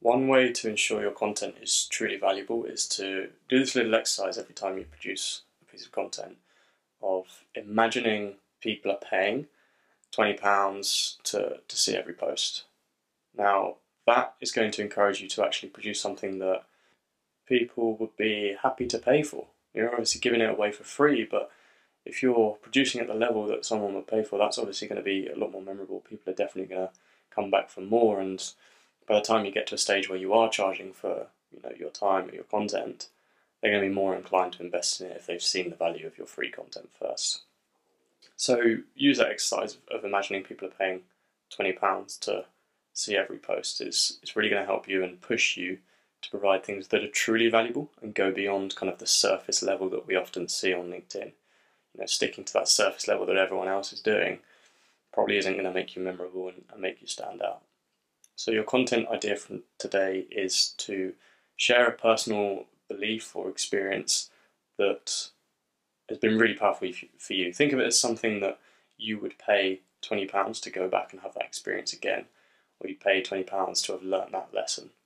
One way to ensure your content is truly valuable is to do this little exercise every time you produce a piece of content of imagining people are paying £20 to see every post. Now, that is going to encourage you to actually produce something that people would be happy to pay for. You're obviously giving it away for free, but if you're producing at the level that someone would pay for, that's obviously going to be a lot more memorable. People are definitely going to come back for more, and by the time you get to a stage where you are charging for your time or your content, they're going to be more inclined to invest in it if they've seen the value of your free content first. So use that exercise of imagining people are paying £20 to see every post. It's really going to help you and push you to provide things that are truly valuable and go beyond kind of the surface level that we often see on LinkedIn. Sticking to that surface level that everyone else is doing probably isn't going to make you memorable and make you stand out. So your content idea from today is to share a personal belief or experience that has been really powerful for you. Think of it as something that you would pay £20 to go back and have that experience again, or you'd pay £20 to have learnt that lesson.